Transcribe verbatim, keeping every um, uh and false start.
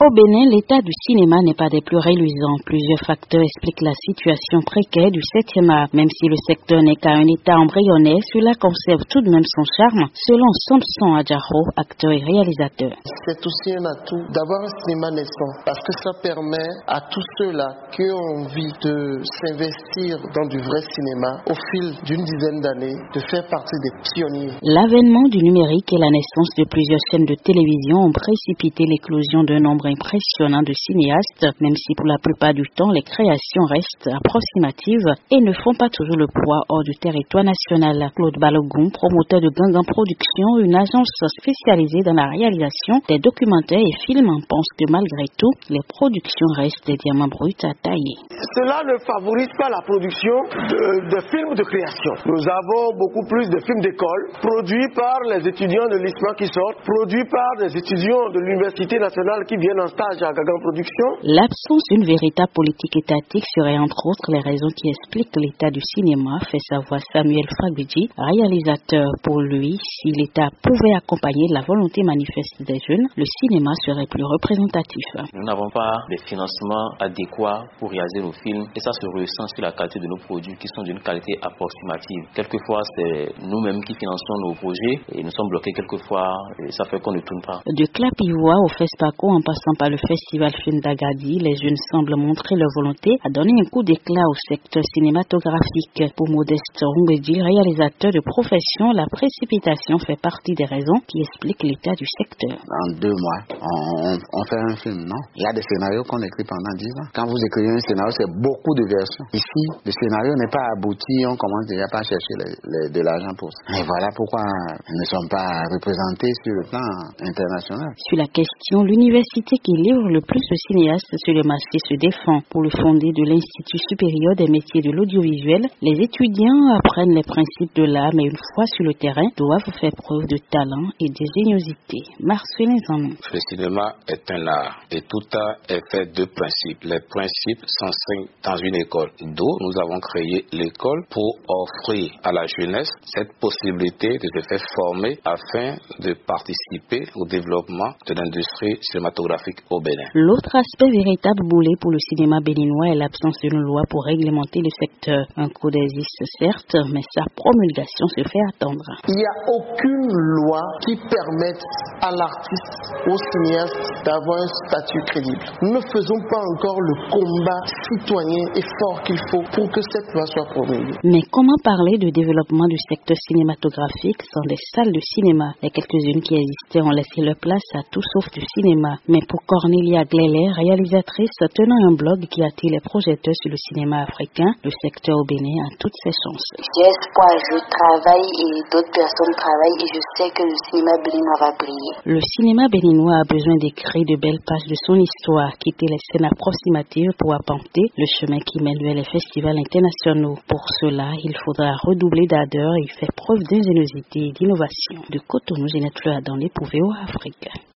Au Bénin, l'état du cinéma n'est pas des plus reluisants. Plusieurs facteurs expliquent la situation précaire du septième art. Même si le secteur n'est qu'à un état embryonnaire, cela conserve tout de même son charme, selon Samson Adjaro, acteur et réalisateur. C'est aussi un atout d'avoir un cinéma naissant, parce que ça permet à tous ceux-là qui ont envie de s'investir dans du vrai cinéma au fil d'une dizaine d'années, de faire partie des pionniers. L'avènement du numérique et la naissance de plusieurs chaînes de télévision ont précipité l'éclosion d'un nombre impressionnant de cinéastes, même si pour la plupart du temps les créations restent approximatives et ne font pas toujours le poids hors du territoire national. Claude Balogun, promoteur de Gangan Production, une agence spécialisée dans la réalisation des documentaires et films, pense que malgré tout, les productions restent des diamants bruts à tailler. Cela ne favorise pas la production de, de films de création. Nous avons beaucoup plus de films d'école, produits par les étudiants de l'I S M A qui sortent, produits par des étudiants de l'Université nationale qui viennent en stage à Gangan Production. L'absence d'une véritable politique étatique serait entre autres les raisons qui expliquent l'état du cinéma, fait savoir Samuel Fagbidji, réalisateur. Pour lui, si l'État pouvait accompagner la volonté manifeste des jeunes, le cinéma serait plus représentatif. Nous n'avons pas les financements adéquats pour réaliser nos films et ça se ressent sur la qualité de nos produits qui sont d'une qualité approximative. Quelquefois, c'est nous-mêmes qui finançons nos projets et nous sommes bloqués quelquefois et ça fait qu'on ne tourne pas. De Clapivoix au Fespaco en passant par le Festival Film d'Agadi, les jeunes semblent montrer leur volonté à donner un coup d'éclat au secteur cinématographique. Pour Modeste Rungedi, réalisateur de profession, la précipitation fait partie des raisons qui expliquent l'état du secteur. En deux mois, on, on fait un film, non? Il y a des scénarios qu'on écrit pendant dix ans. Quand vous écrivez un scénario, c'est beaucoup de versions. Ici, le scénario n'est pas abouti, on commence déjà pas à chercher les, les, de l'argent pour ça. Et voilà pourquoi nous ne sommes pas représentés sur le plan international. Sur la question, l'université qui livre le plus de cinéastes sur le marché se défend. Pour le fondé de l'Institut supérieur des métiers de l'audiovisuel, les étudiants apprennent les principes de l'art, mais une fois sur le terrain, doivent faire preuve de talent et d'ingéniosité. Marcelin Zanon. Le cinéma est un art et tout art est fait de principes. Les principes s'enseignent dans une école. D'où nous avons créé l'école pour offrir à la jeunesse cette possibilité de se faire former afin de participer au développement de l'industrie cinématographique au Bénin. L'autre aspect véritable boulet pour le cinéma béninois est l'absence d'une loi pour réglementer le secteur. Un code existe certes, mais sa promulgation se fait attendre. Il n'y a aucune loi qui permette à l'artiste, au cinéaste, d'avoir un statut crédible. Nous ne faisons pas encore le combat citoyen et fort qu'il faut pour que cette loi soit promulguée. Mais comment parler de développement du secteur cinématographique sans des salles de cinéma? Les quelques-unes qui existaient ont laissé leur place à tout sauf du cinéma. Mais pour Cornelia Gleyler, réalisatrice tenant un blog qui attire les projecteurs sur le cinéma africain, le secteur au Bénin a toutes ses chances. J'ai espoir, je travaille et d'autres personnes travaillent et je sais que le cinéma béninois va briller. Le cinéma béninois a besoin d'écrire de belles pages de son histoire, quitter les scènes approximatives pour apporter le chemin qui mène vers les festivals internationaux. Pour cela, il faudra redoubler d'ardeur et faire preuve d'ingéniosité et d'innovation. De Cotonou, Ginette Fleur dans l'Épouvé Afrique.